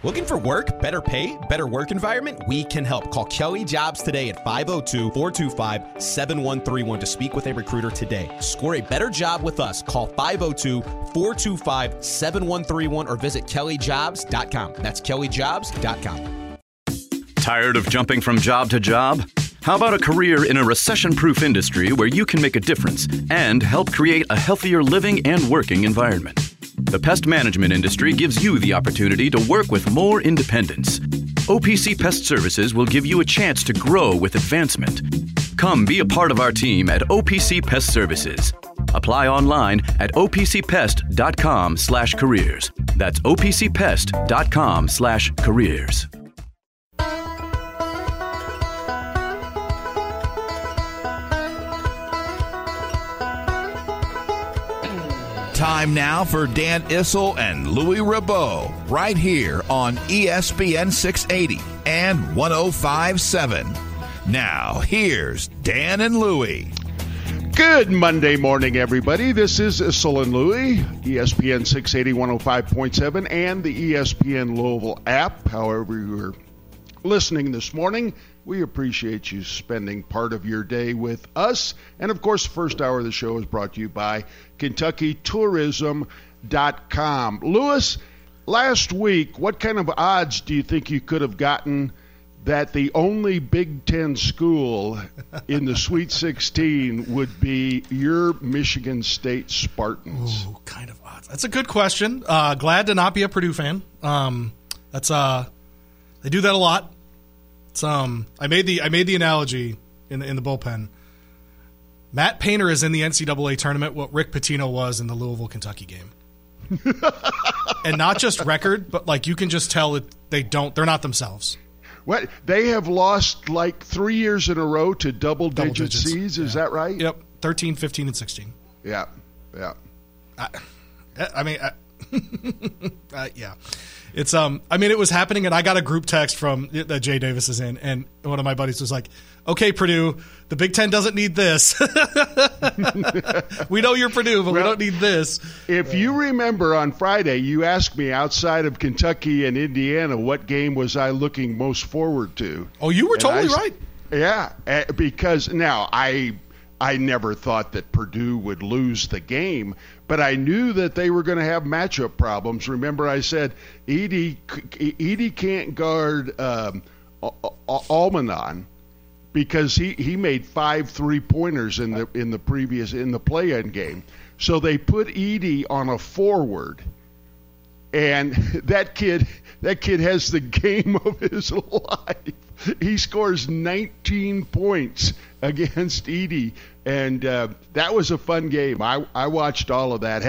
Looking for work, better pay, better work environment? We can help. Call Kelly Jobs today at 502-425-7131 to speak with a recruiter today. Score a better job with us. Call 502-425-7131 or visit kellyjobs.com. That's kellyjobs.com. Tired of jumping from job to job? How about a career in a recession-proof industry where you can make a difference and help create a healthier living and working environment? The pest management industry gives you the opportunity to work with more independence. OPC Pest Services will give you a chance to grow with advancement. Come be a part of our team at OPC Pest Services. Apply online at opcpest.com/careers. That's opcpest.com/careers. Time now for Dan Issel and Louis Rabot, right here on ESPN 680 and 105.7. Now, here's Dan and Louis. Good Monday morning, everybody. This is Issel and Louis, ESPN 680, 105.7, and the ESPN Louisville app. However you're listening this morning, we appreciate you spending part of your day with us. And, of course, the first hour of the show is brought to you by KentuckyTourism.com. Louis, last week, what kind of odds do you think you could have gotten that the only Big Ten school in the Sweet 16 would be your Michigan State Spartans? Ooh, kind of odds. That's a good question. Glad to not be a Purdue fan. They do that a lot. I made the analogy in the bullpen. Matt Painter is in the NCAA tournament what Rick Pitino was in the Louisville, Kentucky game. And not just record, but like you can just tell they're not themselves. What? They have lost like 3 years in a row to double-digit C's, is that right? Yep, 13, 15, and 16. Yeah. Yeah. It's it was happening, and I got a group text from that Jay Davis is in, and one of my buddies was like, "Okay, Purdue, the Big Ten doesn't need this. We know you're Purdue, but we don't need this." If you remember on Friday, you asked me outside of Kentucky and Indiana what game was I looking most forward to. Oh, you were totally right. Yeah, because now I never thought that Purdue would lose the game, but I knew that they were going to have matchup problems. Remember, I said Edey can't guard Almanon because he made 5 3-pointers in the play-in game. So they put Edey on a forward, and that kid has the game of his life. He scores 19 points against Edey, and that was a fun game. I watched all of that.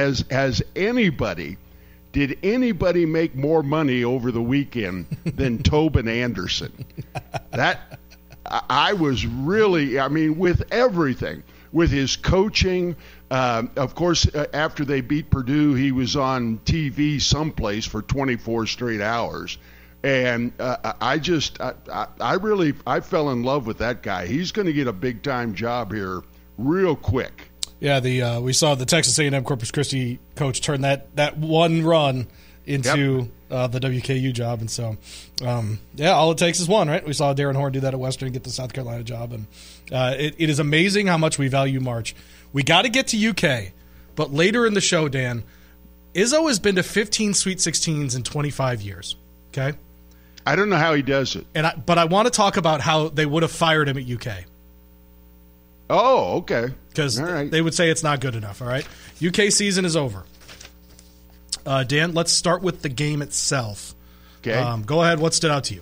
Did anybody make more money over the weekend than Tobin Anderson? That I was really, with everything, with his coaching. Of course, after they beat Purdue, he was on TV someplace for 24 straight hours. And I fell in love with that guy. He's going to get a big-time job here real quick. Yeah, we saw the Texas A&M Corpus Christi coach turn that one run into the WKU job. And so, all it takes is one, right? We saw Darren Horn do that at Western and get the South Carolina job. And it is amazing how much we value March. We got to get to UK, but later in the show, Dan, Izzo has been to 15 Sweet 16s in 25 years, okay? I don't know how he does it. But I want to talk about how they would have fired him at UK. Oh, okay. Because they would say it's not good enough, all right? UK season is over. Dan, let's start with the game itself. Okay. Go ahead. What stood out to you?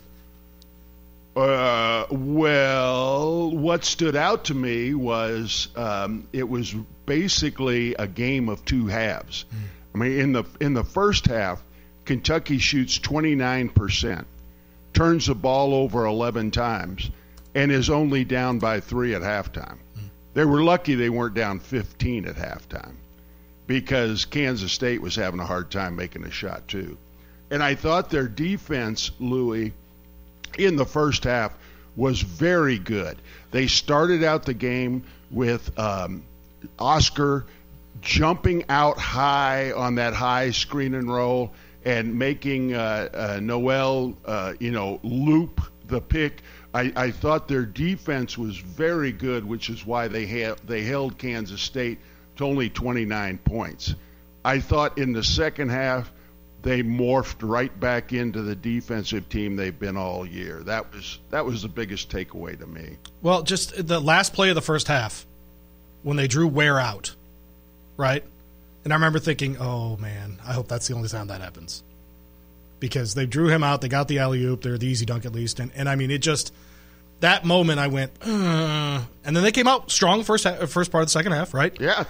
Well, what stood out to me was it was basically a game of two halves. In the first half, Kentucky shoots 29%. Turns the ball over 11 times, and is only down by 3 at halftime. They were lucky they weren't down 15 at halftime because Kansas State was having a hard time making a shot too. And I thought their defense, Louis, in the first half was very good. They started out the game with Oscar jumping out high on that high screen and roll, and making Noel, loop the pick. I thought their defense was very good, which is why they held Kansas State to only 29 points. I thought in the second half they morphed right back into the defensive team they've been all year. That was the biggest takeaway to me. Well, just the last play of the first half when they drew Ware out, right? And I remember thinking, oh, man, I hope that's the only time that happens. Because they drew him out, they got the alley-oop, they're the easy dunk at least. And I mean, it just – that moment I went, and then they came out strong first part of the second half, right? Yeah,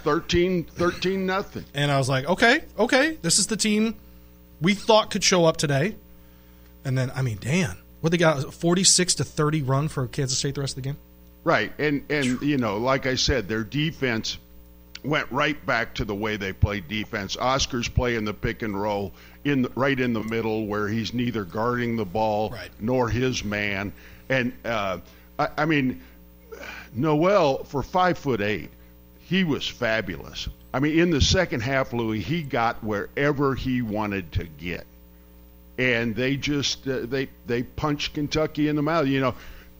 13-0. And I was like, okay, this is the team we thought could show up today. And then, I mean, Dan, what they got, a 46-30 run for Kansas State the rest of the game? Right, and like I said, their defense went right back to the way they played defense. Oscar's playing the pick and roll right in the middle where he's neither guarding the ball nor his man. And, I mean, Noel, for 5'8", he was fabulous. I mean, in the second half, Louis, he got wherever he wanted to get. And they just they punched Kentucky in the mouth.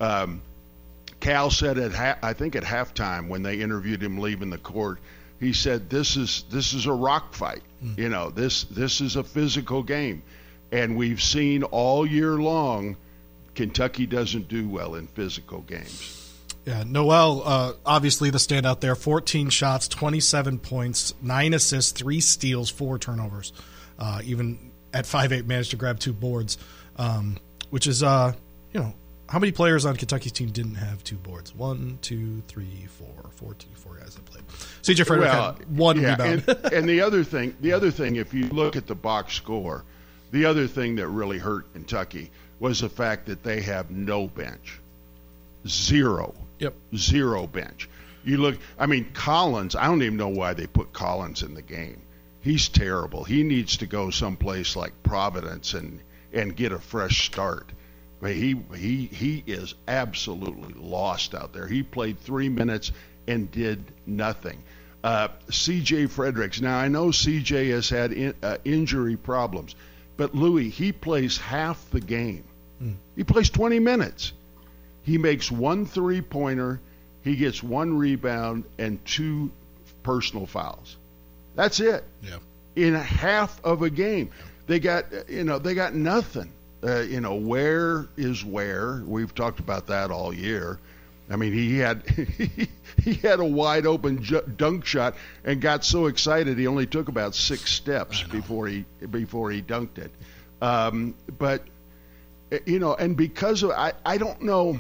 Cal said I think at halftime when they interviewed him leaving the court, he said, this is a rock fight. This is a physical game. And we've seen all year long Kentucky doesn't do well in physical games. Yeah, Noel, obviously the standout there. 14 shots, 27 points, 9 assists, 3 steals, 4 turnovers. Even at 5'8", managed to grab 2 boards, which is, how many players on Kentucky's team didn't have 2 boards? 1, 2, 3, 4 guys that played. C.J. Frederick had 1 rebound. And the other thing, if you look at the box score, the other thing that really hurt Kentucky was the fact that they have no bench. Zero bench. You look, I mean, Collins, I don't even know why they put Collins in the game. He's terrible. He needs to go someplace like Providence and get a fresh start. But he is absolutely lost out there. He played 3 minutes and did nothing. C.J. Fredericks. Now, I know C.J. has had injury problems, but Louis, he plays half the game. He plays 20 minutes. He makes 1 3-pointer, he gets 1 rebound, and 2 personal fouls. That's it. Yeah. In half of a game, they got nothing. Where is Ware? We've talked about that all year. I mean, he had a wide open dunk shot and got so excited he only took about 6 steps before he dunked it. But and because of I don't know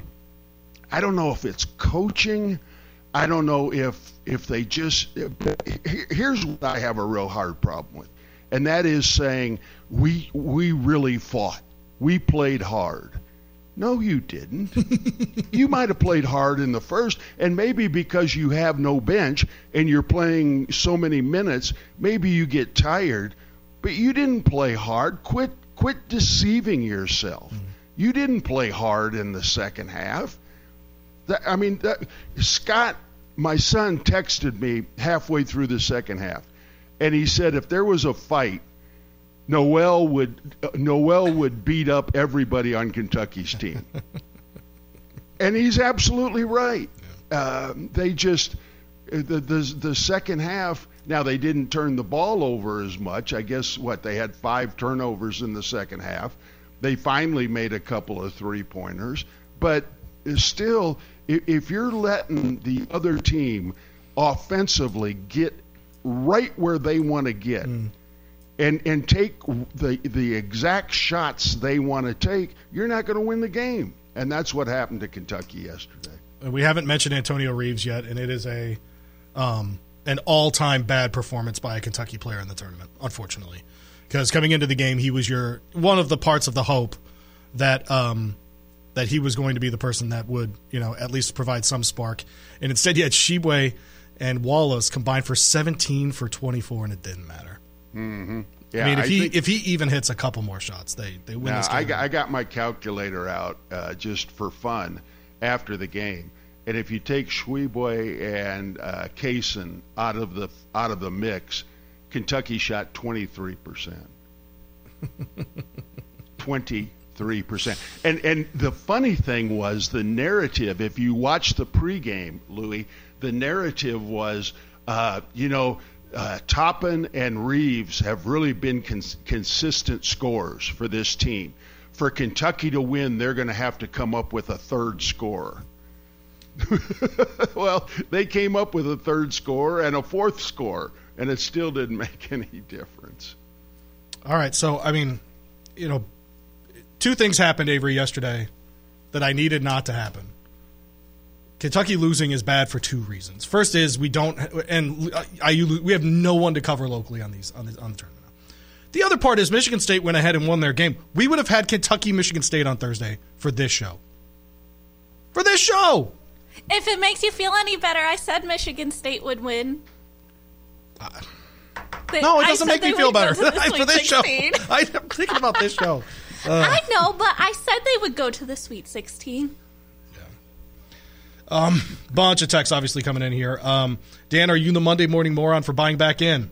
if it's coaching. I don't know if they just here's what I have a real hard problem with, and that is saying we really fought. We played hard. No, you didn't. You might have played hard in the first, and maybe because you have no bench and you're playing so many minutes, maybe you get tired, but you didn't play hard. Quit deceiving yourself. You didn't play hard in the second half. Scott, my son, texted me halfway through the second half, and he said if there was a fight, Noel would beat up everybody on Kentucky's team. And he's absolutely right. They just the second half. Now they didn't turn the ball over as much. I guess they had 5 turnovers in the second half. They finally made a couple of 3-pointers, but still, if you're letting the other team offensively get right where they want to get. And take the exact shots they want to take, you're not going to win the game. And that's what happened to Kentucky yesterday. We haven't mentioned Antonio Reeves yet, and it is an all-time bad performance by a Kentucky player in the tournament, unfortunately. Because coming into the game, he was one of the parts of the hope that he was going to be the person that would, at least provide some spark. And instead, you had Shibwe and Wallace combined for 17 for 24, and it didn't matter. Mm-hmm. Yeah, I mean, if he even hits a couple more shots, they win this game. I got my calculator out just for fun after the game, and if you take Shibwe and Kaysen out of the mix, Kentucky shot 23%. 23%. And the funny thing was the narrative, if you watch the pregame, Louis, the narrative was, Toppin and Reeves have really been consistent scorers for this team. For Kentucky to win, they're going to have to come up with a third scorer. Well, they came up with a third scorer and a fourth scorer, and it still didn't make any difference. All right, so, two things happened, Avery, yesterday that I needed not to happen. Kentucky losing is bad for two reasons. First is we have no one to cover locally on the tournament. The other part is Michigan State went ahead and won their game. We would have had Kentucky-Michigan State on Thursday for this show. For this show! If it makes you feel any better, I said Michigan State would win. No, it doesn't make me feel better. For this show. I'm thinking about this show. I know, but I said they would go to the Sweet 16. Bunch of texts obviously coming in here. Dan, are you the Monday morning moron for buying back in?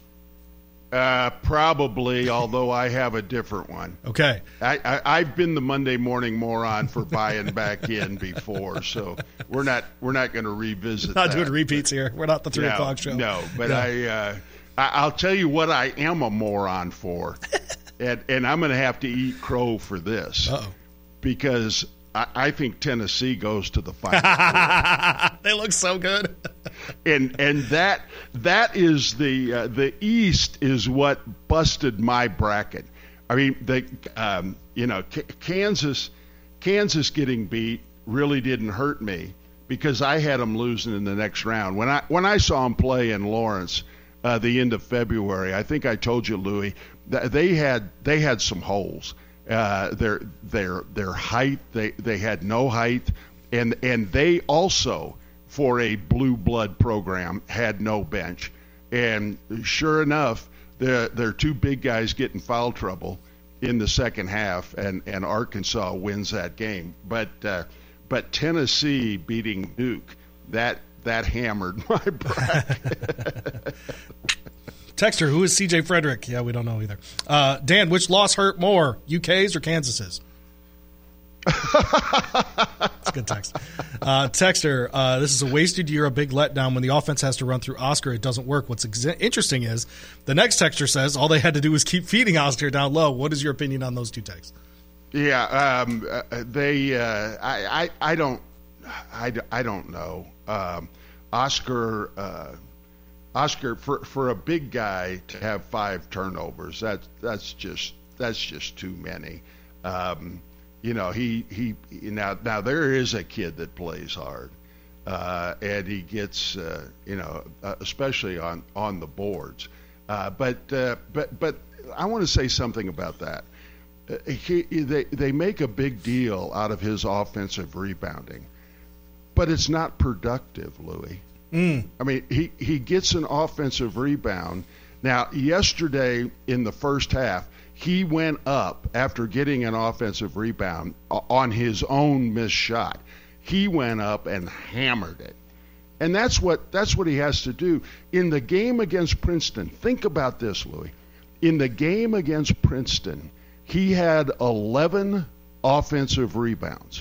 Probably, although I have a different one. Okay. I've been the Monday morning moron for buying back in before, so we're not going to revisit that. Not doing repeats here. We're not the 3 o'clock show. No, but I'll tell you what I am a moron for, and I'm going to have to eat crow for this. Uh-oh. Because I think Tennessee goes to the Final. They look so good. and that is the East is what busted my bracket. I mean, Kansas getting beat really didn't hurt me because I had them losing in the next round. When I saw them play in Lawrence the end of February, I think I told you, Louis, they had some holes. Their height, they had no height, and they also, for a blue blood program, had no bench. And sure enough, their two big guys get in foul trouble in the second half, and Arkansas wins that game. But Tennessee beating Duke, that hammered my bracket. Texter, who is C.J. Frederick? Yeah, we don't know either. Dan, which loss hurt more, UK's or Kansas's? It's a good text. Texter, this is a wasted year, a big letdown. When the offense has to run through Oscar, it doesn't work. What's interesting is the next texter says all they had to do was keep feeding Oscar down low. What is your opinion on those two texts? Yeah, I don't know. Oscar, for a big guy to have 5 turnovers, that's just too many. He now there is a kid that plays hard, and he gets especially on the boards. But I want to say something about that. They make a big deal out of his offensive rebounding, but it's not productive, Louis. I mean, he gets an offensive rebound. Now, yesterday in the first half, he went up after getting an offensive rebound on his own missed shot. He went up and hammered it. And that's what he has to do. In the game against Princeton, think about this, Louis. In the game against Princeton, he had 11 offensive rebounds.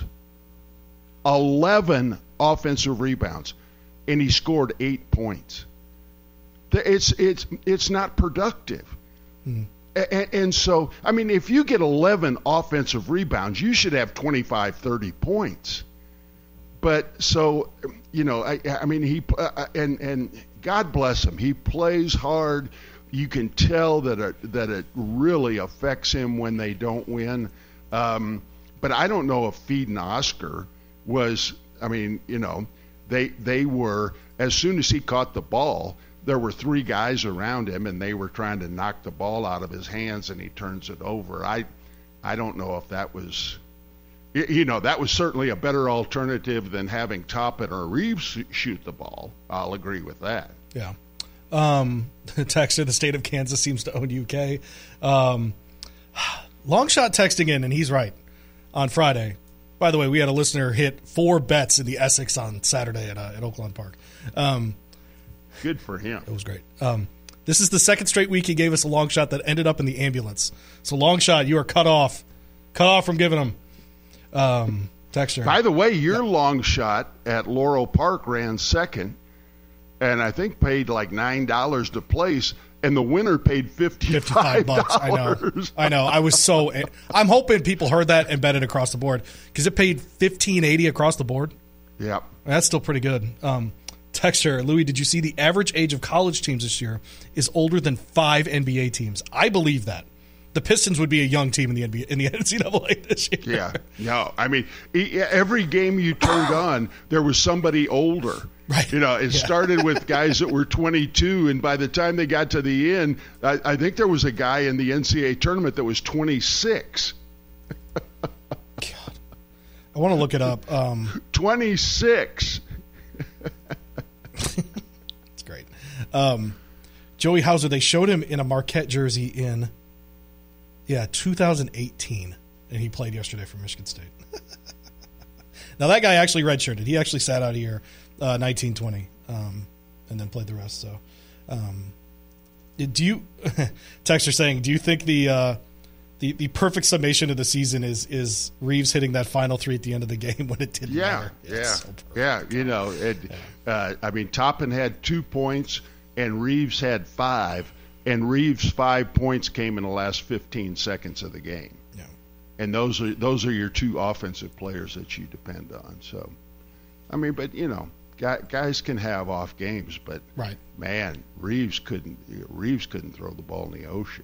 11 offensive rebounds. And he scored 8 points. It's not productive. And so, I mean, if you get 11 offensive rebounds, you should have 25, 30 points. But so, I mean, he and God bless him. He plays hard. You can tell that it really affects him when they don't win. But I don't know if feeding Oscar was. I mean, they were, as soon as he caught the ball, there were 3 guys around him, and they were trying to knock the ball out of his hands, and he turns it over. I don't know if that was, that was certainly a better alternative than having Toppin or Reeves shoot the ball. I'll agree with that. Yeah. Texter, the state of Kansas seems to own UK. Longshot texting in, and he's right, on Friday. By the way, we had a listener hit 4 bets in the Essex on Saturday at Oakland Park. Good for him. It was great. This is the second straight week he gave us a long shot that ended up in the ambulance. So long shot, you are cut off from giving him. Texture. By the way, your long shot at Laurel Park ran second, and I think paid like $9 to place, and the winner paid $55. I know. I'm hoping people heard that and bet it across the board because it paid $15.80 across the board. Yep. That's still pretty good. Texture, Louis, did you see the average age of college teams this year is older than 5 NBA teams? I believe that. The Pistons would be a young team in the NCAA this year. Yeah, no. I mean, every game you turned on, there was somebody older. Right. It started with guys that were 22, and by the time they got to the end, I think there was a guy in the NCAA tournament that was 26. God. I want to look it up. 26. That's great. Joey Hauser, they showed him in a Marquette jersey in 2018, and he played yesterday for Michigan State. Now, that guy actually redshirted. He actually sat out a year, 1920, and then played the rest. So, do you, Texter saying, do you think the perfect summation of the season is Reeves hitting that final three at the end of the game when it didn't matter? I mean, Toppin had 2 points, and Reeves had 5. And Reeves' 5 points came in the last 15 seconds of the game. Yeah. And those are your 2 offensive players that you depend on. So, I mean, but guys can have off games, but right. Man, Reeves couldn't throw the ball in the ocean.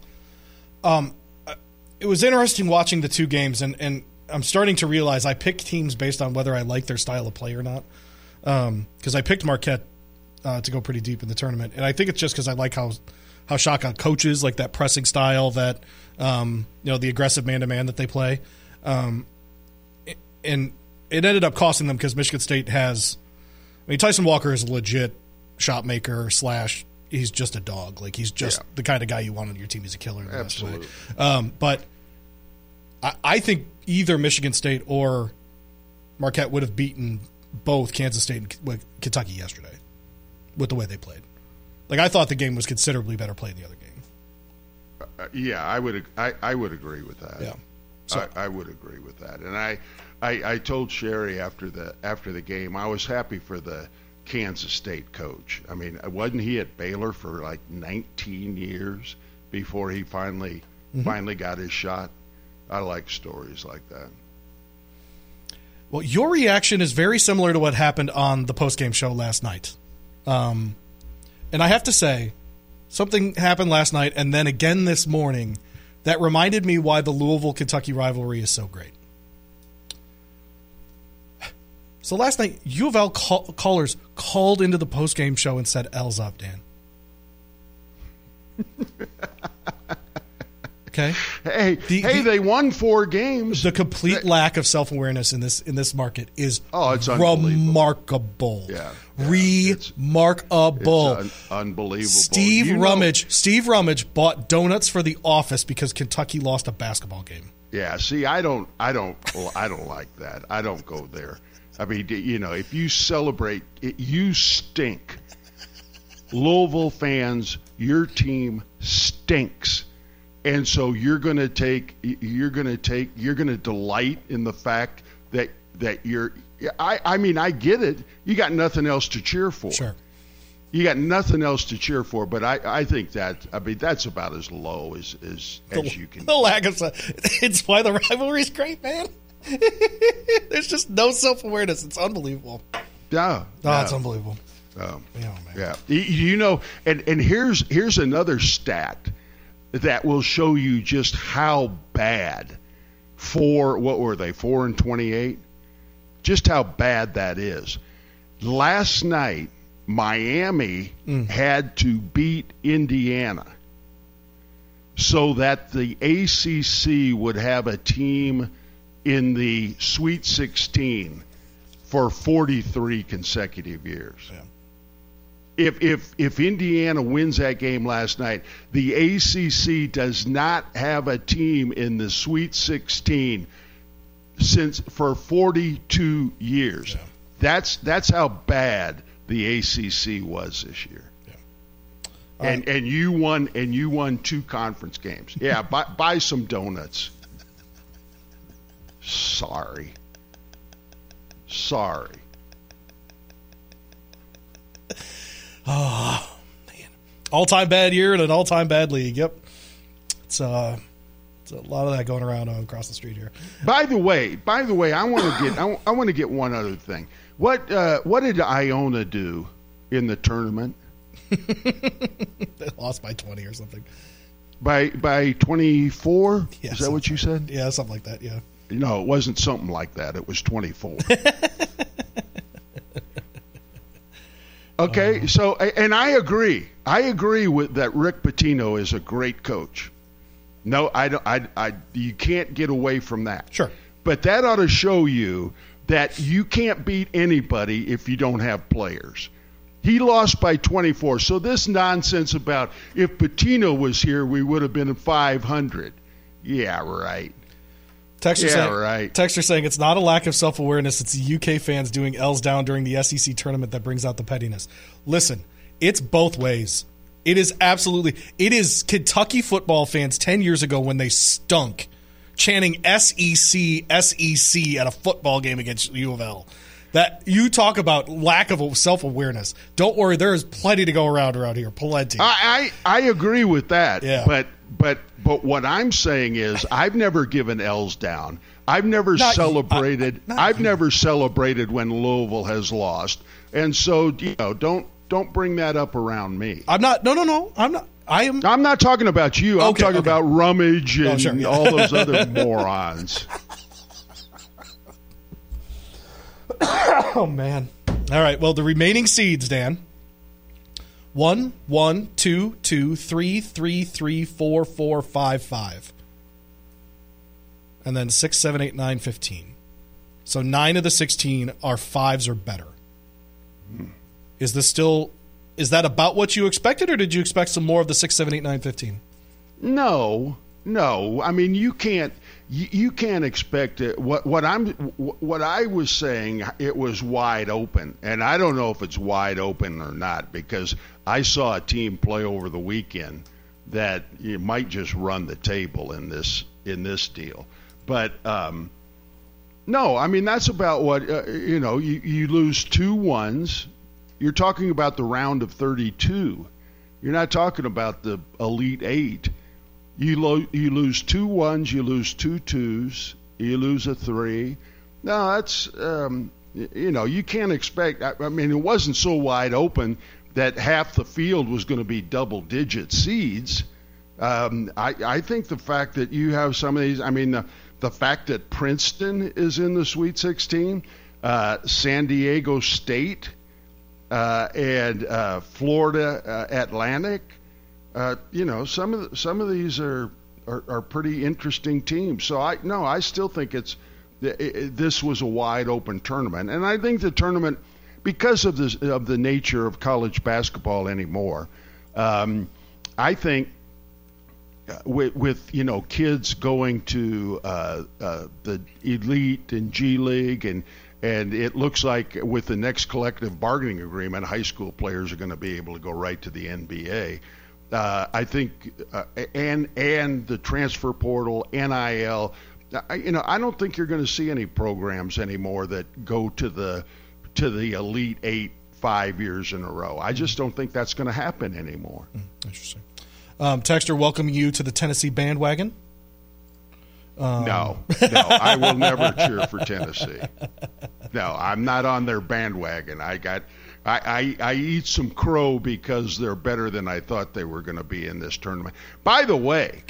It was interesting watching the 2 games, and I'm starting to realize I pick teams based on whether I like their style of play or not. Because I picked Marquette to go pretty deep in the tournament, and I think it's just because I like how Shaka coaches, like that pressing style, that the aggressive man-to-man that they play, and it ended up costing them because Michigan State has. I mean, Tyson Walker is a legit shot maker / he's just a dog. Like he's just the kind of guy you want on your team. He's a killer. In the Absolutely. Best way. But I think either Michigan State or Marquette would have beaten both Kansas State and Kentucky yesterday with the way they played. Like, I thought the game was considerably better played than the other game. I would agree with that. Yeah, I would agree with that. And I told Sherry after the game, I was happy for the Kansas State coach. I mean, wasn't he at Baylor for like 19 years before he finally got his shot? I like stories like that. Well, your reaction is very similar to what happened on the postgame show last night. And I have to say, something happened last night and then again this morning that reminded me why the Louisville-Kentucky rivalry is so great. So last night, U of L callers called into the postgame show and said, L's up, Dan. Okay. Hey, they won 4 games. The complete lack of self-awareness in this market is it's remarkable. Yeah, remarkable. It's unbelievable. Steve Rummage bought donuts for the office because Kentucky lost a basketball game. Yeah, see, I don't like that. I don't go there. I mean, if you celebrate, you stink. Louisville fans, your team stinks. And so you're going to delight in the fact that you're. I mean, I get it. You got nothing else to cheer for. Sure. You got nothing else to cheer for, but I think that's about as low as you can. The lack of it's why the rivalry is great, man. There's just no self-awareness. It's unbelievable. Yeah. It's unbelievable. Man. Yeah. And here's another stat that will show you just how bad what were they, 4-28? Just how bad that is. Last night, Miami had to beat Indiana so that the ACC would have a team in the Sweet 16 for 43 consecutive years. Yeah. If Indiana wins that game last night, the ACC does not have a team in the Sweet 16 for 42 years. Yeah. That's how bad the ACC was this year. And you won 2 conference games. Yeah, buy some donuts. Sorry. Oh, man. All-time bad year and an all-time bad league. Yep. It's a lot of that going around across the street here. By the way, I want to get one other thing. What did Iona do in the tournament? They lost by 20 or something. By 24? Yeah, Is that what you said? Yeah, something like that, yeah. No, it wasn't something like that. It was 24. Okay, so, and I agree. I agree with that. Rick Pitino is a great coach. No, you can't get away from that. Sure. But that ought to show you that you can't beat anybody if you don't have players. He lost by 24. So this nonsense about if Pitino was here, we would have been at 500. Yeah, right. Texter saying it's not a lack of self-awareness. It's the UK fans doing L's down during the SEC tournament that brings out the pettiness. Listen, it's both ways. It is Kentucky football fans 10 years ago when they stunk, chanting SEC, SEC at a football game against U of L. That you talk about lack of self-awareness. Don't worry, there is plenty to go around here. Plenty. I agree with that. Yeah. But what I'm saying is I've never given L's down. I've never celebrated. I've never celebrated when Louisville has lost. And so, don't bring that up around me. I'm not. No. I'm not. I'm not talking about you. I'm talking about Rummage and all those other morons. Oh, man. All right. Well, the remaining seeds, Dan. 1, 1, 2, 2, 3, 3, 3, 4, 4, 5, 5. And then 6, 7, 8, 9, 15. So 9 of the 16 are 5s or better. Is that about what you expected, or did you expect some more of the 6, 7, 8, 9, 15? No. I mean, you can't expect it. What I was saying, it was wide open, and I don't know if it's wide open or not, because I saw a team play over the weekend that you might just run the table in this deal. But no, I mean, that's about what you lose 2 1s. You're talking about the round of 32. You're not talking about the Elite 8. You lose 2 1s, you lose 2 2s, you lose a 3. No, that's you can't expect. I mean, it wasn't so wide open that half the field was going to be double-digit seeds. I think the fact that you have some of these. I mean, the fact that Princeton is in the Sweet 16, San Diego State, and Florida Atlantic. Some of these are pretty interesting teams. So I still think this was a wide open tournament, and I think the tournament, because of the nature of college basketball anymore, I think with kids going to the Elite and G League and it looks like with the next collective bargaining agreement, high school players are going to be able to go right to the NBA. I think, and the transfer portal, NIL. I don't think you're going to see any programs anymore that go to the Elite 8 5 years in a row. I just don't think that's going to happen anymore. Interesting. Texter, welcoming you to the Tennessee bandwagon. No, I will never cheer for Tennessee. No, I'm not on their bandwagon. I eat some crow because they're better than I thought they were going to be in this tournament. By the way,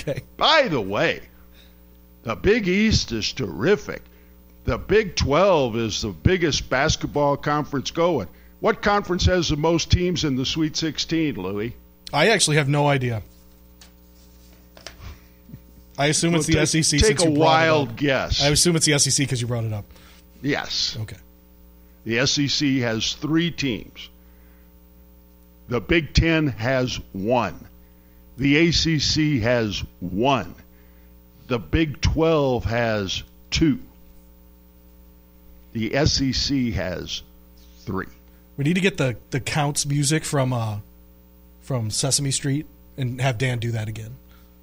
the Big East is terrific. The Big 12 is the biggest basketball conference going. What conference has the most teams in the Sweet 16, Louis? I actually have no idea. I assume it's the SEC. Take a wild guess. I assume it's the SEC because you brought it up. Yes. Okay. The SEC has 3 teams. The Big Ten has 1. The ACC has 1. The Big 12 has 2. The SEC has 3. We need to get the counts music from from Sesame Street and have Dan do that again.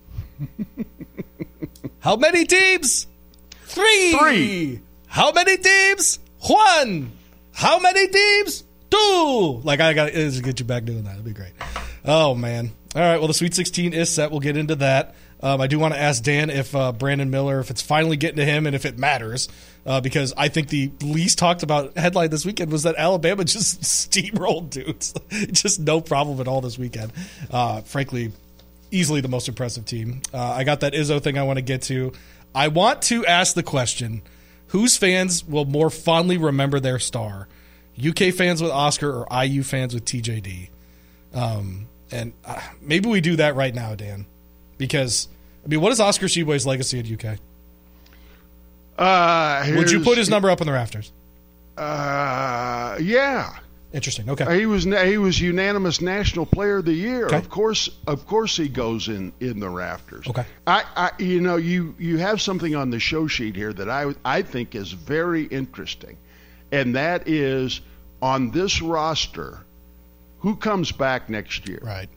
How many teams? 3. How many teams? 1. How many teams? 2. Like, I got to get you back doing that. That'd be great. Oh, man. All right, well, the Sweet 16 is set. We'll get into that. I do want to ask Dan if Brandon Miller, if it's finally getting to him and if it matters, because I think the least talked about headline this weekend was that Alabama just steamrolled dudes. Just no problem at all this weekend. Frankly, easily the most impressive team. I got that Izzo thing I want to get to. I want to ask the question, whose fans will more fondly remember their star? UK fans with Oscar or IU fans with TJD? And maybe we do that right now, Dan, because what is Oscar Tshiebwe's legacy at UK? Would you put his number up in the rafters? Yeah. Interesting. Okay. He was unanimous National Player of the Year. Okay. Of course he goes in the rafters. Okay. You have something on the show sheet here that I think is very interesting, and that is on this roster, who comes back next year? Right.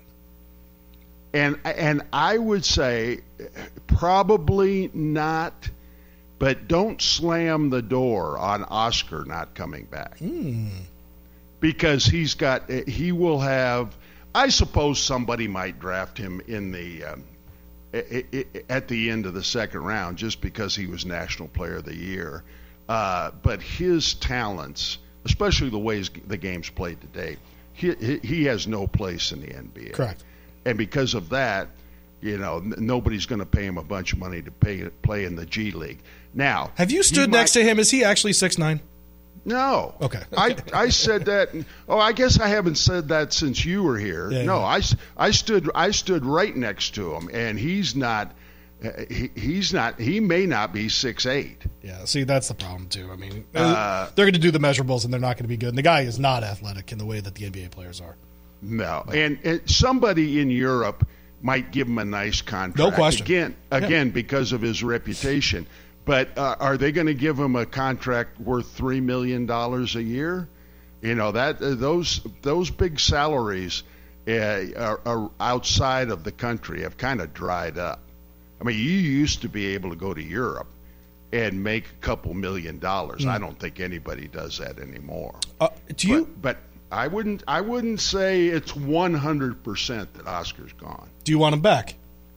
And I would say probably not, but don't slam the door on Oscar not coming back. Because he will have, I suppose somebody might draft him in the at the end of the second round just because he was National Player of the Year. But his talents, especially the ways the game's played today, he has no place in the NBA. Correct. And because of that, nobody's going to pay him a bunch of money to play in the G League. Now, have you stood next to him? Is he actually 6'9"? No. Okay. I said that. Oh, I guess I haven't said that since you were here. Yeah, no, yeah. I stood right next to him, and he's not. He may not be 6'8". Yeah. See, that's the problem too. I mean, they're going to do the measurables, and they're not going to be good. And the guy is not athletic in the way that the NBA players are. No, and somebody in Europe might give him a nice contract. No question. Again, because of his reputation. But are they going to give him a contract worth $3 million a year? Those big salaries are outside of the country have kind of dried up. I mean, you used to be able to go to Europe and make a couple $1 million. I don't think anybody does that anymore. But I wouldn't say it's 100% that Oscar's gone. Do you want him back?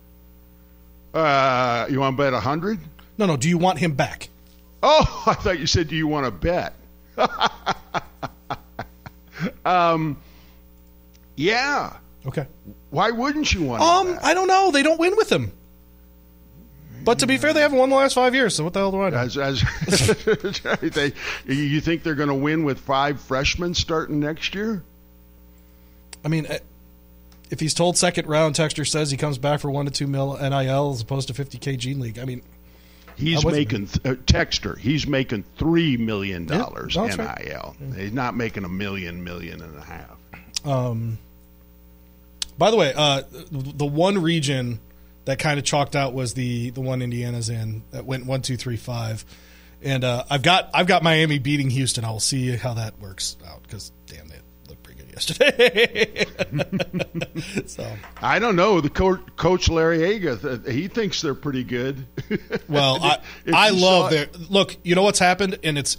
You want to bet 100? No. Do you want him back? Oh, I thought you said, do you want to bet? Yeah. Okay. Why wouldn't you want him back? I don't know. They don't win with him. But to be fair, they haven't won the last 5 years, so what the hell do I know? You think they're going to win with 5 freshmen starting next year? I mean, if he's told second round, Texter says he comes back for $1 to $2 million NIL as opposed to $50K G League. I mean, he's making Texter. He's making $3 million NIL. Right. He's not making $1 million and a half. By the way, the one region that kind of chalked out was the one Indiana's in that went 1, 2, 3, 5, and I've got Miami beating Houston. I will see how that works out because damn, they looked pretty good yesterday. So I don't know. The coach Larry Aga, he thinks they're pretty good. Well, I love their look. You know what's happened, and it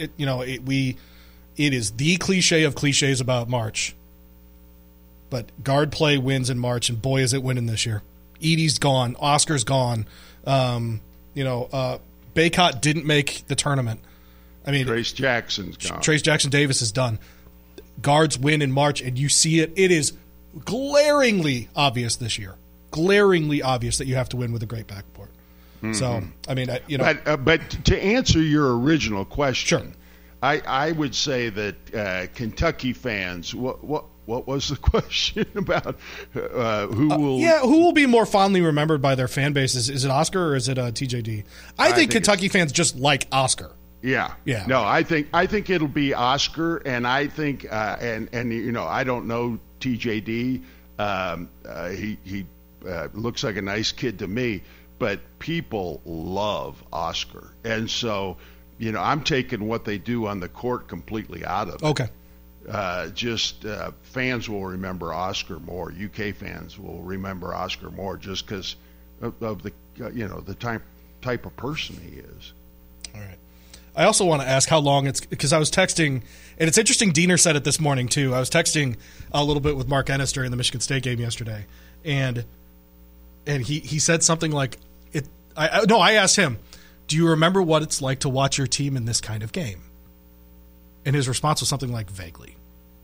is the cliche of cliches about March. But guard play wins in March, and boy, is it winning this year. Edey's gone. Oscar's gone. Baycott didn't make the tournament. I mean, Trace Jackson's gone. Trace Jackson Davis is done. Guards win in March, and you see it. It is glaringly obvious this year. Glaringly obvious that you have to win with a great backcourt. Mm-hmm. So, I mean, But to answer your original question, sure. I would say that Kentucky fans, what was the question about who will be more fondly remembered by their fan base? Is it Oscar or is it TJD? I think Kentucky fans just like Oscar. Yeah. No, I think it'll be Oscar, and I think and I don't know TJD. He looks like a nice kid to me, but people love Oscar, and so I'm taking what they do on the court completely out of it. Okay. fans will remember Oscar Moore. UK fans will remember Oscar Moore just because of the the type of person he is. All right. I also want to ask how long it's, because I was texting, and it's interesting. Diener said it this morning too. I was texting a little bit with Mark Ennis during the Michigan State game yesterday, and he said something like it. I asked him, "Do you remember what it's like to watch your team in this kind of game?" And his response was something like, "Vaguely."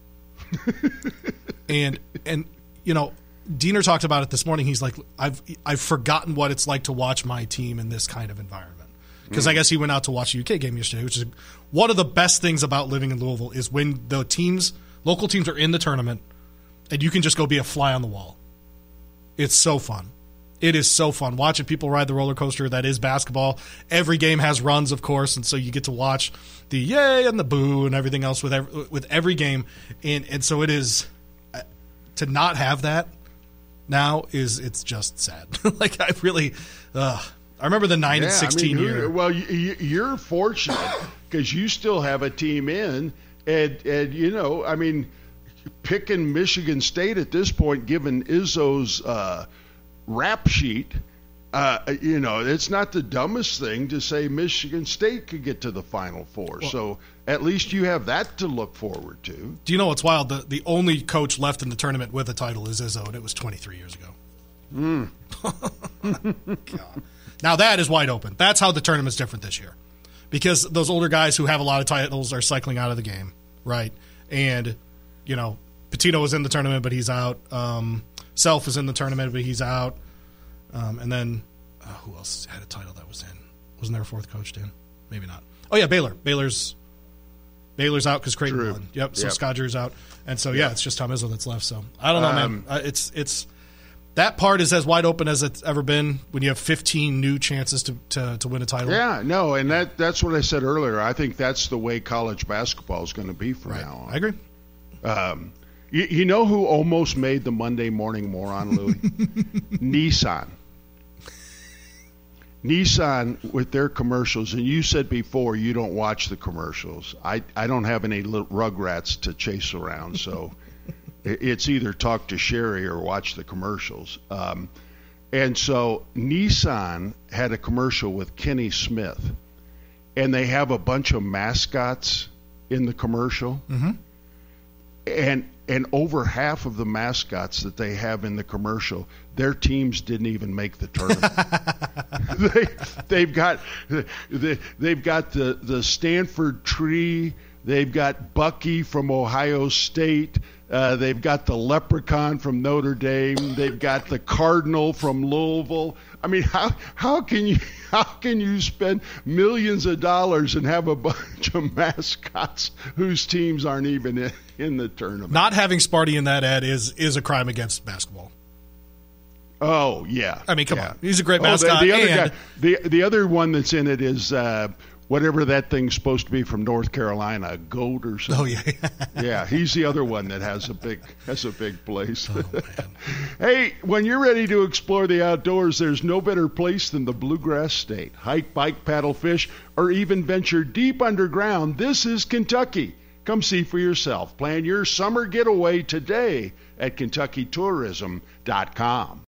and Diener talked about it this morning. He's like, I've forgotten what it's like to watch my team in this kind of environment. Because I guess he went out to watch the UK game yesterday, which is one of the best things about living in Louisville is when the local teams are in the tournament and you can just go be a fly on the wall. It's so fun. It is so fun watching people ride the roller coaster that is basketball. Every game has runs, of course, and so you get to watch the yay and the boo and everything else with every game. And so it is to not have that now it's just sad. Like I really I remember the 9 and 16 year. Well, you're fortunate because you still have a team in, and picking Michigan State at this point, given Izzo's rap sheet, it's not the dumbest thing to say Michigan State could get to the Final Four. Well, so at least you have that to look forward to. Do you know what's wild? The only coach left in the tournament with a title is Izzo, and it was 23 years ago. God. Now that is wide open. That's how the tournament's different this year. Because those older guys who have a lot of titles are cycling out of the game, right? And, Petito was in the tournament, but he's out. Self is in the tournament, but he's out. And then, who else had a title that was in? Wasn't there a fourth coach, Dan? Maybe not. Oh, yeah, Baylor. Baylor's out because Creighton won. Yep, so Scott Drew's out. And so, it's just Tom Izzo that's left. So, I don't know, man. It's that part is as wide open as it's ever been when you have 15 new chances to win a title. Yeah, no, and that's what I said earlier. I think that's the way college basketball is going to be from now on. I agree. You know who almost made the Monday Morning Moron, Louis? Nissan. Nissan with their commercials, and you said before you don't watch the commercials. I don't have any little Rugrats to chase around, so it's either talk to Sherry or watch the commercials. And so Nissan had a commercial with Kenny Smith, and they have a bunch of mascots in the commercial. Mm-hmm. And over half of the mascots that they have in the commercial, their teams didn't even make the tournament. they've got the Stanford tree. They've got Bucky from Ohio State. They've got the Leprechaun from Notre Dame. They've got the Cardinal from Louisville. I mean, how can you spend millions of dollars and have a bunch of mascots whose teams aren't even in the tournament? Not having Sparty in that ad is a crime against basketball. Oh yeah, I mean, come on, he's a great mascot. The other guy, the other one that's in it is whatever that thing's supposed to be from North Carolina, a goat or something. Oh yeah, yeah, he's the other one that has a big place. Oh, man. Hey, when you're ready to explore the outdoors, there's no better place than the Bluegrass State. Hike, bike, paddle, fish, or even venture deep underground. This is Kentucky. Come see for yourself. Plan your summer getaway today at KentuckyTourism.com.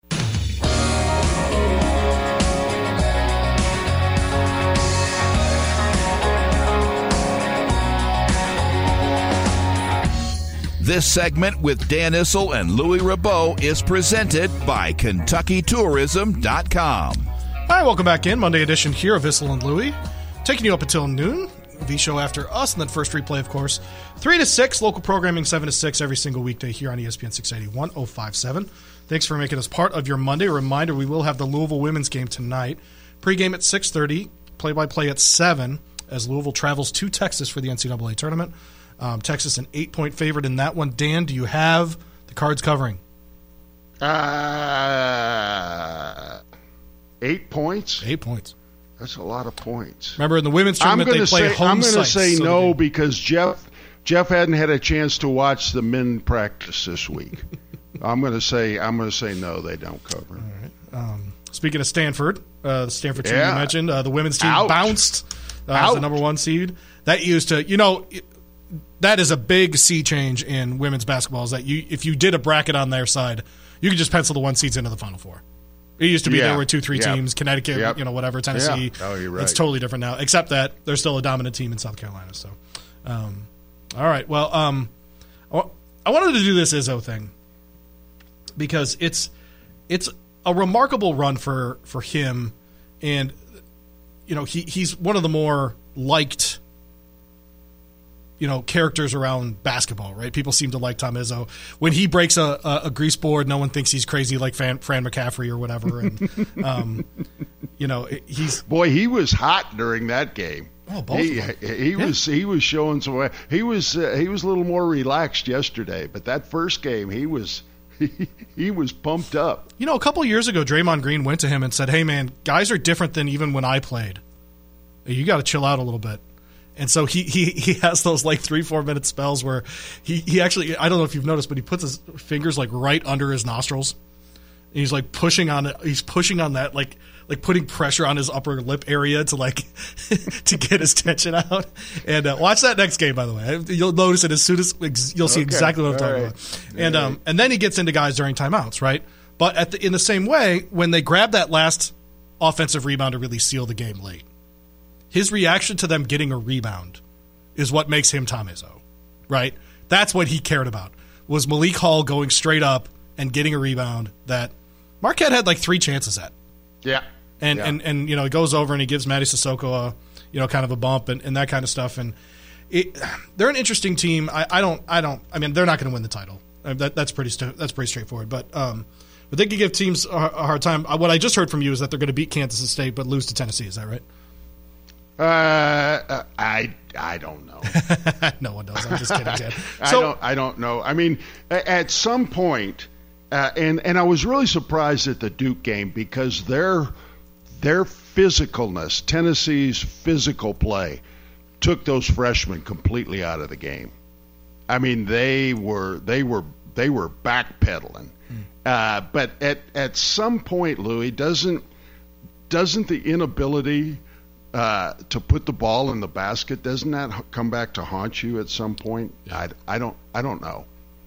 This segment with Dan Issel and Louis Ribot is presented by KentuckyTourism.com. All right, welcome back in. Monday edition here of Issel and Louis. Taking you up until noon. The show after us, and then first replay, of course, 3 to 6. Local programming 7 to 6 every single weekday here on ESPN 680 1057. Thanks for making us part of your Monday. A reminder, we will have the Louisville women's game tonight. Pre-game at 6:30, play-by-play at 7 as Louisville travels to Texas for the NCAA tournament. Texas an 8-point favorite in that one. Dan, do you have the Cards covering? 8 points? 8 points. That's a lot of points. Remember, in the women's tournament, they play home I'm going to sites, say so no because Jeff hadn't had a chance to watch the men practice this week. I'm going to say no. They don't cover. All right. Speaking of Stanford, the Stanford team you mentioned, the women's team bounced as the number 1 seed. That used to, that is a big sea change in women's basketball. Is that if you did a bracket on their side, you could just pencil the 1 seeds into the Final Four. It used to be there were 2-3 teams, Connecticut, whatever, Tennessee. Yeah. Oh, you're right. It's totally different now, except that there's still a dominant team in South Carolina. So, all right. Well, I wanted to do this Izzo thing because it's a remarkable run for him, and he's one of the more liked characters around basketball, right? People seem to like Tom Izzo. When he breaks a grease board, no one thinks he's crazy like Fran McCaffrey or whatever. And he was hot during that game. Oh, both he was showing some. He was a little more relaxed yesterday, but that first game he was pumped up. A couple years ago, Draymond Green went to him and said, "Hey, man, guys are different than even when I played. You got to chill out a little bit." And so he has those like 3-4 minute spells where he actually, I don't know if you've noticed, but he puts his fingers like right under his nostrils. And he's like pushing on it. He's pushing on that, like putting pressure on his upper lip area to like to get his tension out. And watch that next game, by the way. You'll notice it as soon as you'll see exactly what I'm talking about. And then he gets into guys during timeouts, right? But in the same way, when they grab that last offensive rebound to really seal the game late, his reaction to them getting a rebound is what makes him Tom Izzo, right? That's what he cared about, was Malik Hall going straight up and getting a rebound that Marquette had like 3 chances at. Yeah. And he goes over and he gives Matty Sissoko kind of a bump and that kind of stuff. And they're an interesting team. I mean, they're not going to win the title. That's pretty straightforward. But they could give teams a hard time. What I just heard from you is that they're going to beat Kansas State but lose to Tennessee. Is that right? I don't know. No one knows. I'm just kidding, Ted. I don't know. I mean, at some point, and I was really surprised at the Duke game because their physicalness, Tennessee's physical play, took those freshmen completely out of the game. I mean, they were backpedaling. But at some point, Louis, doesn't the inability to put the ball in the basket, doesn't that come back to haunt you at some point? Yeah. I don't know.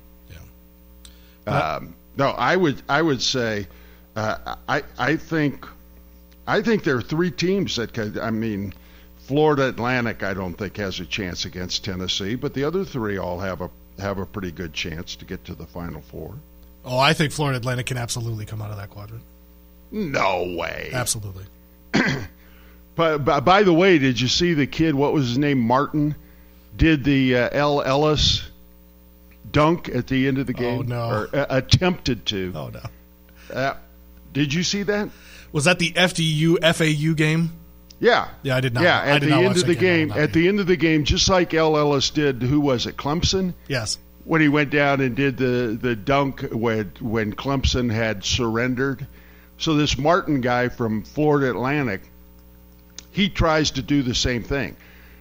Yeah. No, I would say I think there are 3 teams that could. I mean, Florida Atlantic I don't think has a chance against Tennessee, but the other 3 all have a pretty good chance to get to the Final Four. Oh, I think Florida Atlantic can absolutely come out of that quadrant. No way. Absolutely. But by the way, did you see the kid, what was his name, Martin, did the L. Ellis dunk at the end of the game? Oh, no. Or attempted to. Oh, no. Did you see that? Was that the FAU game? Yeah. Yeah, I did not. Yeah, at the end of the game. At the end of the game, just like L. Ellis did, who was it, Clemson? Yes. When he went down and did the dunk when Clemson had surrendered. So this Martin guy from Florida Atlantic, he tries to do the same thing.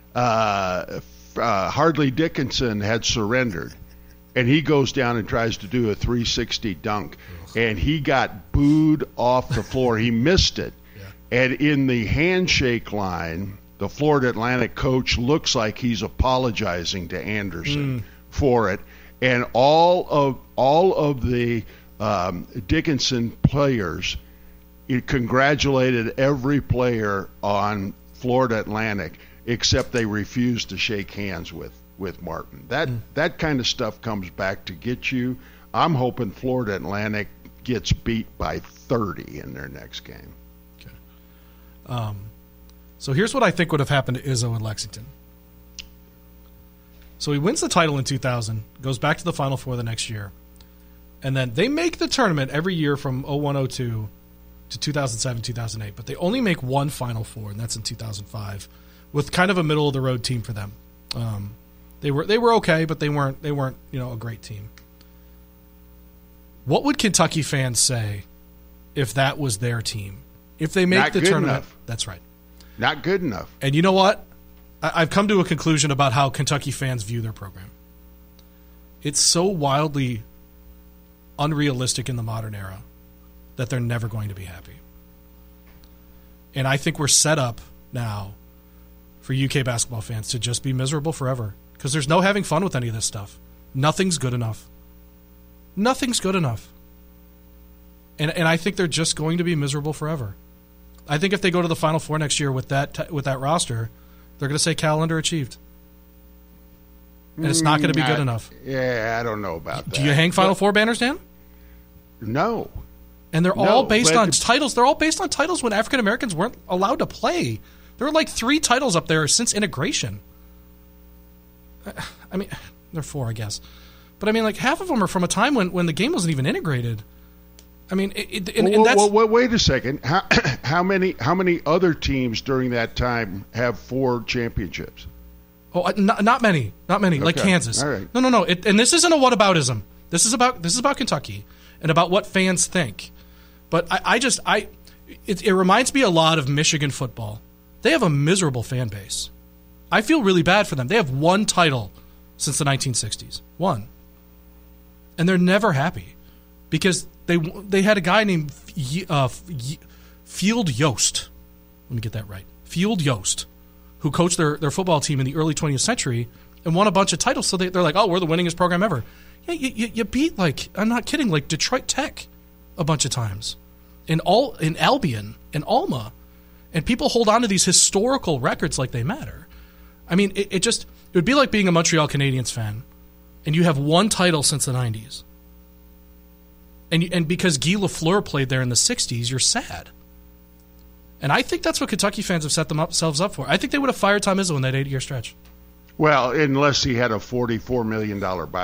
Hardly Dickinson had surrendered, and he goes down and tries to do a 360 dunk, and he got booed off the floor. He missed it. Yeah. And in the handshake line, the Florida Atlantic coach looks like he's apologizing to Anderson for it, and all of the Dickinson players, it congratulated every player on Florida Atlantic, except they refused to shake hands with Martin. That kind of stuff comes back to get you. I'm hoping Florida Atlantic gets beat by 30 in their next game. Okay. So here's what I think would have happened to Izzo in Lexington. So he wins the title in 2000, goes back to the Final Four the next year, and then they make the tournament every year from 01-02 to 2007, 2008, but they only make one Final Four, and that's in 2005, with kind of a middle of the road team for them. They were okay, but they weren't a great team. What would Kentucky fans say if that was their team? If they make the tournament, enough. That's right. Not good enough. And you know what? I've come to a conclusion about how Kentucky fans view their program. It's so wildly unrealistic in the modern era that they're never going to be happy. And I think we're set up now for UK basketball fans to just be miserable forever. because there's no having fun with any of this stuff. Nothing's good enough. Nothing's good enough. And I think they're just going to be miserable forever. I think if they go to the Final Four next year with that roster, they're going to say Cal underachieved. And it's not going to be good enough. Yeah, I don't know about that. Do you hang Final Four banners, Dan? No. And they're all based on titles. They're all based on titles when African Americans weren't allowed to play. There were like 3 titles up there since integration. I mean, there are 4, I guess. But I mean, like half of them are from a time when the game wasn't even integrated. I mean, wait a second. How many other teams during that time have 4 championships? Oh, not many, okay. Like Kansas. All right. No. And this isn't a whataboutism. This is about Kentucky and about what fans think. But it reminds me a lot of Michigan football. They have a miserable fan base. I feel really bad for them. They have 1 title since the 1960s. 1. And they're never happy because they had a guy named Field Yost. Let me get that right. Field Yost, who coached their football team in the early 20th century and won a bunch of titles. So they're like, oh, we're the winningest program ever. Yeah, you beat, like, I'm not kidding, like Detroit Tech a bunch of times. In Albion, in Alma. And people hold on to these historical records like they matter. I mean, it would be like being a Montreal Canadiens fan, and you have 1 title since the 90s. And because Guy Lafleur played there in the 60s, you're sad. And I think that's what Kentucky fans have set themselves up for. I think they would have fired Tom Izzo in that 8-year stretch. Well, unless he had a $44 million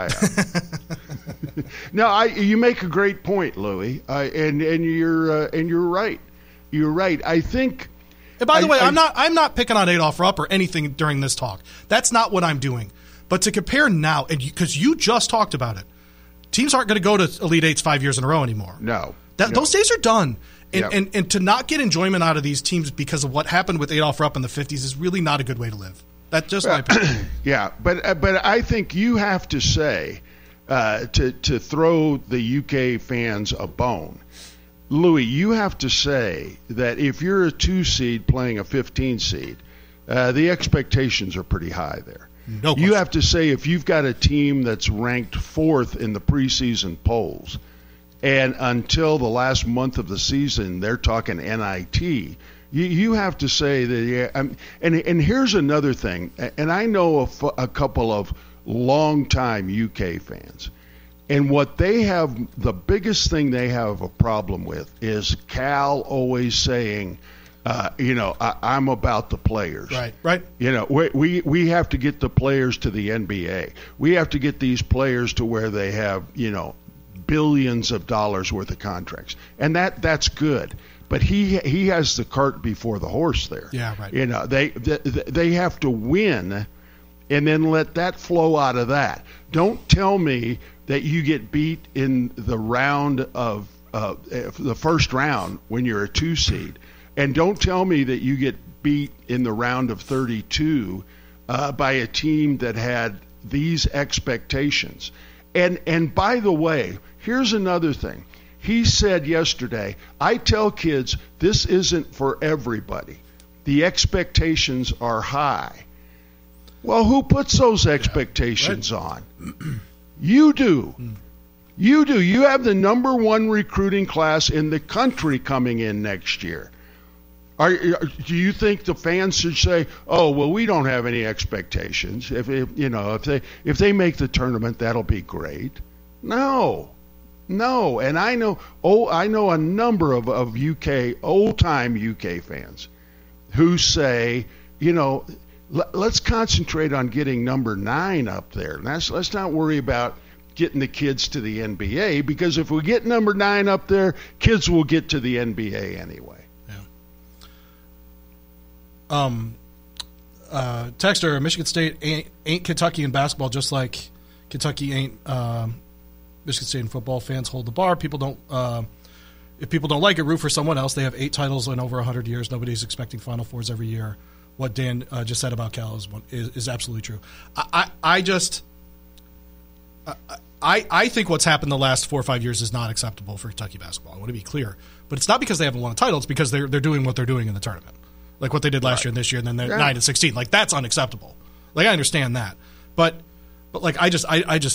buyout. No, you make a great point, Louie, and you're right. You're right. I think. And by the way, I'm not picking on Adolph Rupp or anything during this talk. That's not what I'm doing. But to compare now, and because you just talked about it, teams aren't going to go to Elite Eights 5 years in a row anymore. No. Those days are done. And to not get enjoyment out of these teams because of what happened with Adolph Rupp in the 50s is really not a good way to live. That's just my opinion. Yeah, but I think you have to say, to throw the UK fans a bone, Louis, you have to say that if you're a 2 seed playing a 15 seed, the expectations are pretty high there. No question. You have to say if you've got a team that's ranked 4th in the preseason polls, and until the last month of the season they're talking NIT, you have to say that. And here's another thing, and I know a couple of longtime UK fans. And what they have, the biggest thing they have a problem with is Cal always saying, I'm about the players. Right. We have to get the players to the NBA. We have to get these players to where they have, billions of dollars worth of contracts. And that's good. But he has the cart before the horse there. Yeah, right. They have to win and then let that flow out of that. Don't tell me that you get beat in the round of the first round when you're a 2 seed, and don't tell me that you get beat in the round of 32 by a team that had these expectations. And by the way, here's another thing. He said yesterday, I tell kids this isn't for everybody. The expectations are high. Well, who puts those expectations on? You do. You do. You have the number 1 recruiting class in the country coming in next year. Do you think the fans should say, "Oh, well, we don't have any expectations. If they make the tournament, that'll be great"? No. And I know a number of old-time UK fans who say, let's concentrate on getting number 9 up there. Let's not worry about getting the kids to the NBA, because if we get number 9 up there, kids will get to the NBA anyway. Yeah. Texter, Michigan State ain't Kentucky in basketball, just like Kentucky ain't Michigan State in football. Fans hold the bar. People don't. If people don't like it, root for someone else. They have 8 titles in over 100 years. Nobody's expecting Final Fours every year. What Dan just said about Cal is absolutely true. I think what's happened the last 4 or 5 years is not acceptable for Kentucky basketball. I want to be clear, but it's not because they haven't won a title. It's because they're doing what they're doing in the tournament, like what they did last year and this year, and then they're 9-16. Like, that's unacceptable. Like, I understand that, But like I just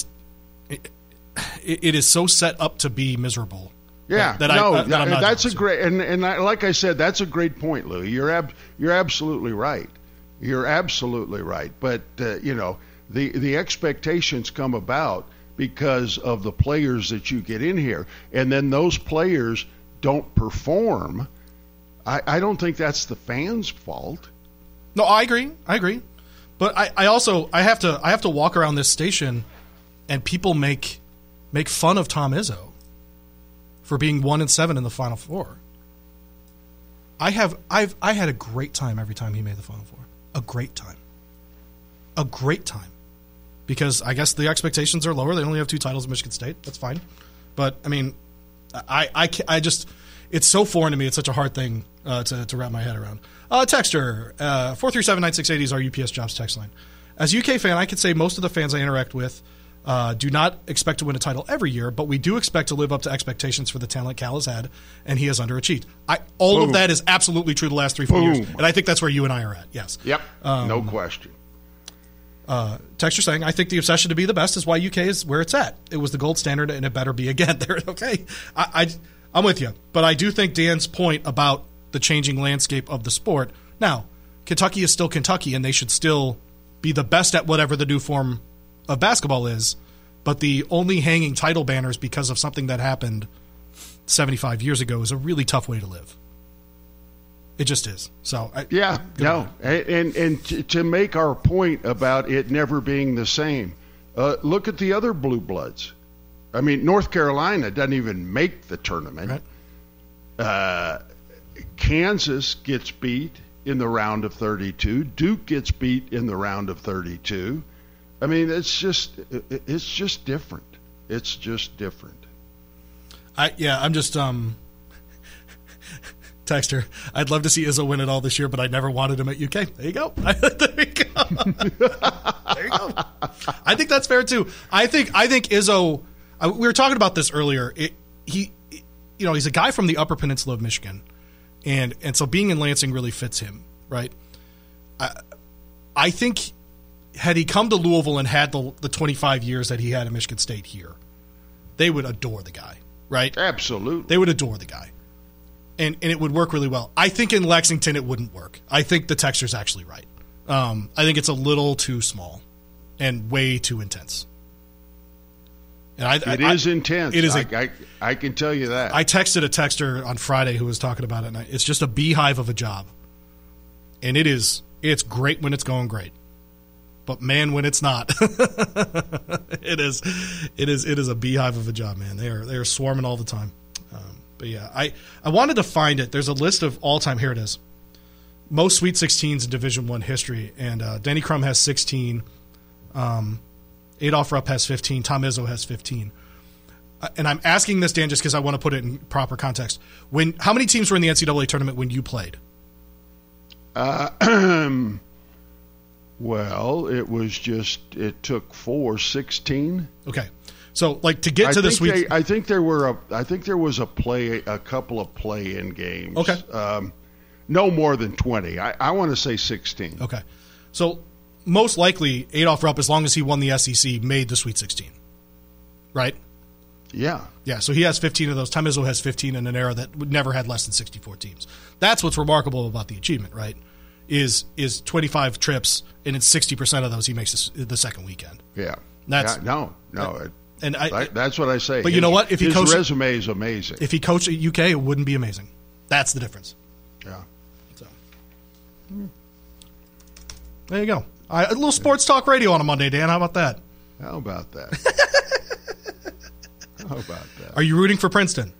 it is so set up to be miserable. Yeah, that's a great like I said, that's a great point, Lou. You're absolutely right. You're absolutely right. But the expectations come about because of the players that you get in here, and then those players don't perform. I don't think that's the fans' fault. No, I agree. But I also have to walk around this station, and people make fun of Tom Izzo for being 1-7 in the Final Four. I had a great time every time he made the Final Four. A great time. Because I guess the expectations are lower. They only have 2 titles at Michigan State. That's fine. But I mean, I just it's so foreign to me. It's such a hard thing to wrap my head around. Texter 437-9680 is our UPS Jobs text line. As a UK fan, I could say most of the fans I interact with do not expect to win a title every year, but we do expect to live up to expectations for the talent Cal has had, and he has underachieved. All of that is absolutely true the last 3-4 years, and I think that's where you and I are at, yes. Yep, no question. Texter saying, I think the obsession to be the best is why UK is where it's at. It was the gold standard, and it better be again. There, okay. I'm with you, but I do think Dan's point about the changing landscape of the sport. Now, Kentucky is still Kentucky, and they should still be the best at whatever the new form of basketball is, but the only hanging title banners because of something that happened 75 years ago is a really tough way to live. It just is. So and to make our point about it never being the same, look at the other blue bloods. I mean, North Carolina doesn't even make the tournament. Right. Kansas gets beat in the round of 32. Duke gets beat in the round of 32. I mean, it's just different. It's just different. I'm just Texter, I'd love to see Izzo win it all this year, but I never wanted him at UK. There you go. There you go. I think that's fair too. I think Izzo. We were talking about this earlier. He's a guy from the Upper Peninsula of Michigan, and so being in Lansing really fits him, right? I think had he come to Louisville and had the 25 years that he had at Michigan State here, they would adore the guy, right? Absolutely, they would adore the guy. And it would work really well. I think in Lexington it wouldn't work. I think the Texter's actually right. I think it's a little too small and way too intense. And it is intense. It is. I can tell you that. I texted a texter on Friday who was talking about it, and it's just a beehive of a job. And it's great when it's going great. But man, when it's not, it is a beehive of a job, man. They are swarming all the time. But yeah, I wanted to find it. There's a list of all-time. Here it is. Most Sweet 16s in Division I history. And Denny Crum has 16. Adolph Rupp has 15. Tom Izzo has 15. And I'm asking this, Dan, just because I want to put it in proper context. How many teams were in the NCAA tournament when you played? Well, it took 16. Okay. So, to get to the Sweet, I think there was a couple of play-in games. Okay. No more than 20. I want to say 16. Okay. So, most likely, Adolph Rupp, as long as he won the SEC, made the Sweet 16. Right? Yeah. Yeah, so he has 15 of those. Tom Izzo has 15 in an era that never had less than 64 teams. That's what's remarkable about the achievement, right? Is 25 trips, and in 60% of those, he makes the second weekend. Yeah. No. And that's what I say. But you know what? If he his resume is amazing. If he coached at UK, it wouldn't be amazing. That's the difference. Yeah. So there you go. A little sports talk radio on a Monday, Dan. How about that? How about that? Are you rooting for Princeton?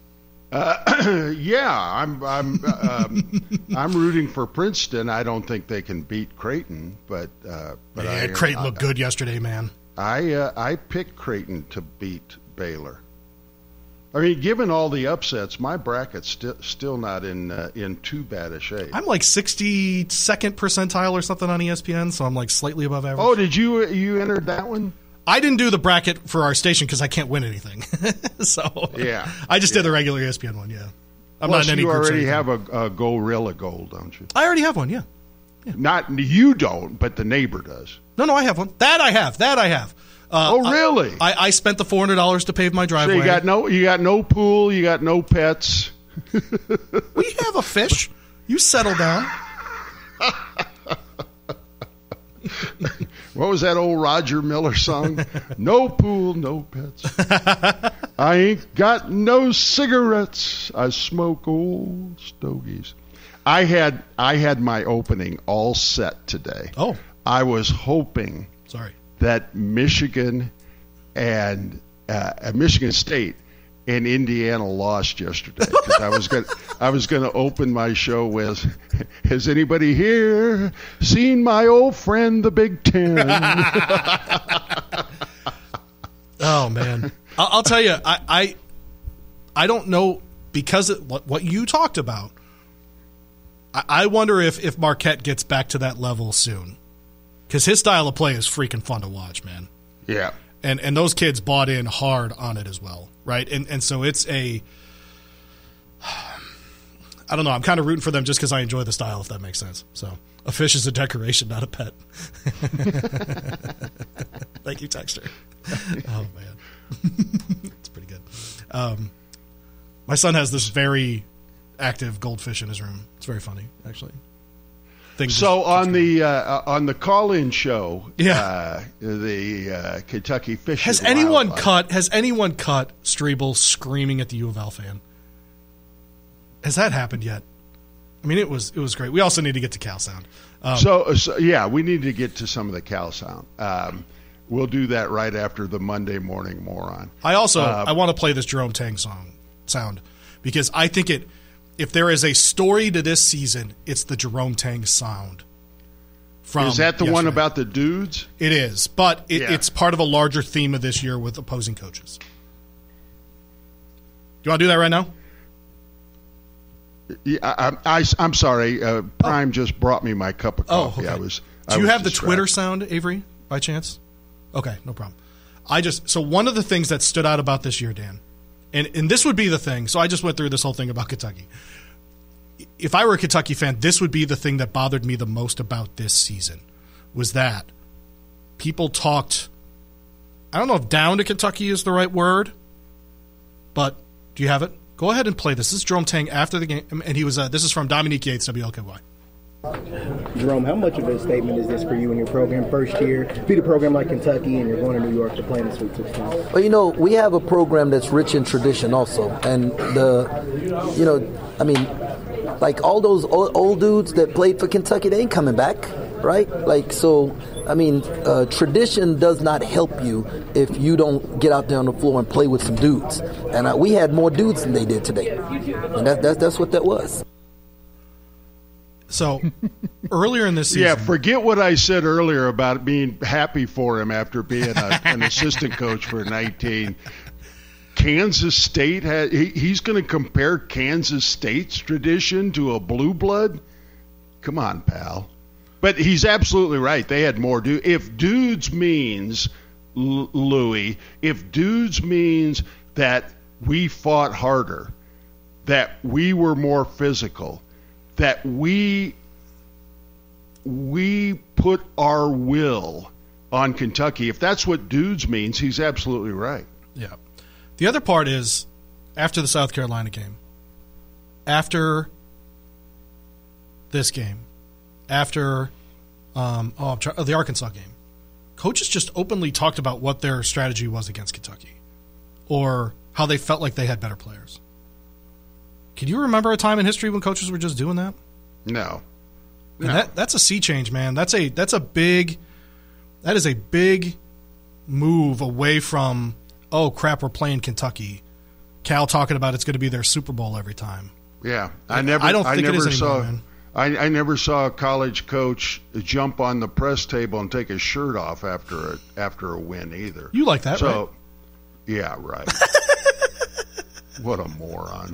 Yeah, I'm rooting for Princeton. I don't think they can beat Creighton, but Creighton looked good yesterday, man. I picked Creighton to beat Baylor. I mean, given all the upsets, my bracket's still not in too bad a shape. I'm 62nd percentile or something on ESPN, so I'm slightly above average. Oh, did you enter that one? I didn't do the bracket for our station because I can't win anything. So yeah, I just did the regular ESPN one. Yeah, I'm not in any. You already have a Gorilla Gold, don't you? I already have one. Yeah. Not you don't, but the neighbor does. No, I have one. That I have. Really? I spent the $400 to pave my driveway. So you got no pool, you got no pets. We have a fish. You settle down. What was that old Roger Miller song? No pool, no pets. I ain't got no cigarettes. I smoke old stogies. I had my opening all set today. Oh. I was hoping that Michigan and Michigan State and Indiana lost yesterday, because I was going to open my show with, has anybody here seen my old friend the Big Ten? Oh man, I'll tell you, I don't know, because what you talked about. I wonder if Marquette gets back to that level soon, because his style of play is freaking fun to watch, man. Yeah. And those kids bought in hard on it as well, right? And so it's I don't know, I'm kind of rooting for them just because I enjoy the style, if that makes sense. So a fish is a decoration, not a pet. Thank you, Texter. Oh, man. It's pretty good. My son has this very active goldfish in his room. It's very funny, actually. So on the call-in show, yeah, the Kentucky Fish. Has anyone cut Strebel screaming at the U of L fan? Has that happened yet? I mean, it was great. We also need to get to Cal Sound. So yeah, we need to get to some of the Cal Sound. We'll do that right after the Monday Morning Moron. I also I want to play this Jerome Tang sound, because I think if there is a story to this season, it's the Jerome Tang sound. Is that the one about the dudes? It is, but it's part of a larger theme of this year with opposing coaches. Do you want to do that right now? Yeah, I'm sorry. Prime just brought me my cup of coffee. Okay. Do you have the Twitter sound, Avery, by chance? Okay, no problem. So one of the things that stood out about this year, Dan, and this would be the thing. So I just went through this whole thing about Kentucky. If I were a Kentucky fan, this would be the thing that bothered me the most about this season, was that people talked, I don't know if down to Kentucky is the right word, but do you have it? Go ahead and play this. This is Jerome Tang after the game, and he was. This is from Dominique Yates, WLKY. Jerome, how much of a statement is this for you in your program? First year, beat a program like Kentucky, and you're going to New York to play in the Sweet 16. Well, we have a program that's rich in tradition also, and like all those old dudes that played for Kentucky, they ain't coming back, right? Tradition does not help you if you don't get out there on the floor and play with some dudes. And we had more dudes than they did today, and that's what that was. So earlier in this season, yeah, forget what I said earlier about being happy for him after being an assistant coach for 19. Kansas State he's going to compare Kansas State's tradition to a blue blood? Come on, pal. But he's absolutely right. They had more dudes. If dudes means, Louis, if dudes means that we fought harder, that we were more physical, that we put our will on Kentucky, if that's what dudes means, he's absolutely right. Yeah. The other part is, after the South Carolina game, after this game, after the Arkansas game, coaches just openly talked about what their strategy was against Kentucky, or how they felt like they had better players. Can you remember a time in history when coaches were just doing that? No. And that's a sea change, man. That is a big move away from, oh crap, we're playing Kentucky. Cal talking about it's going to be their Super Bowl every time. Yeah, I don't think it is anymore, man. I never saw a college coach jump on the press table and take his shirt off after a win either. You like that, right? Yeah, right. What a moron.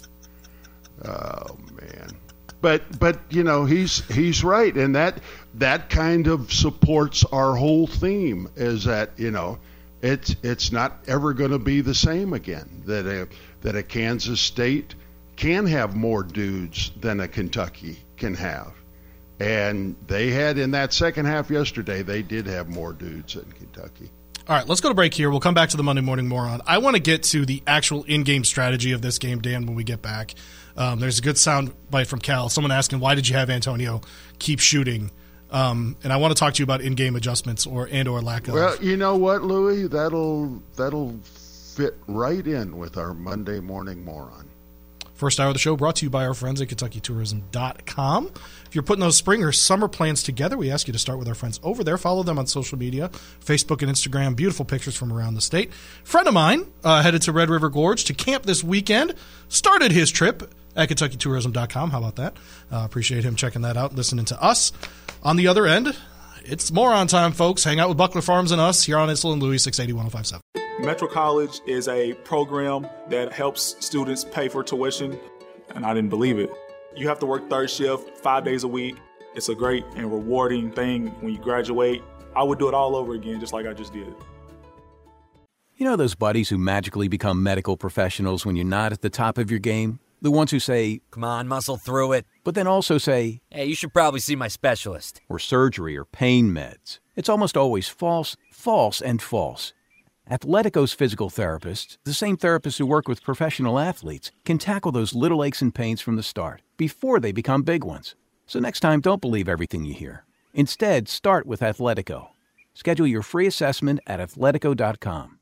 Oh man. But he's right, and that kind of supports our whole theme, is that it's not ever going to be the same again. That a Kansas State can have more dudes than a Kentucky can have, And they had, in that second half yesterday, they did have more dudes than Kentucky. All right, let's go to break here. We'll come back to the Monday Morning Moron. I want to get to the actual in-game strategy of this game, Dan, when we get back. There's a good sound bite from Cal. Someone asking, why did you have Antonio keep shooting? And I want to talk to you about in-game adjustments or lack of. Well, you know what, Louie? That'll fit right in with our Monday Morning Moron. First hour of the show brought to you by our friends at KentuckyTourism.com. If you're putting those spring or summer plans together, we ask you to start with our friends over there. Follow them on social media, Facebook and Instagram. Beautiful pictures from around the state. Friend of mine headed to Red River Gorge to camp this weekend. Started his trip at KentuckyTourism.com. How about that? Appreciate him checking that out, listening to us. On the other end, it's Moron time, folks. Hang out with Buckler Farms and us here on Issel and Louis, 680-1057. Metro College is a program that helps students pay for tuition, and I didn't believe it. You have to work third shift 5 days a week. It's a great and rewarding thing when you graduate. I would do it all over again, just like I just did. You know those buddies who magically become medical professionals when you're not at the top of your game? The ones who say, "Come on, muscle through it," but then also say, "Hey, you should probably see my specialist." Or surgery or pain meds. It's almost always false, false, and false. Athletico's physical therapists, the same therapists who work with professional athletes, can tackle those little aches and pains from the start, before they become big ones. So next time, don't believe everything you hear. Instead, start with Athletico. Schedule your free assessment at Athletico.com.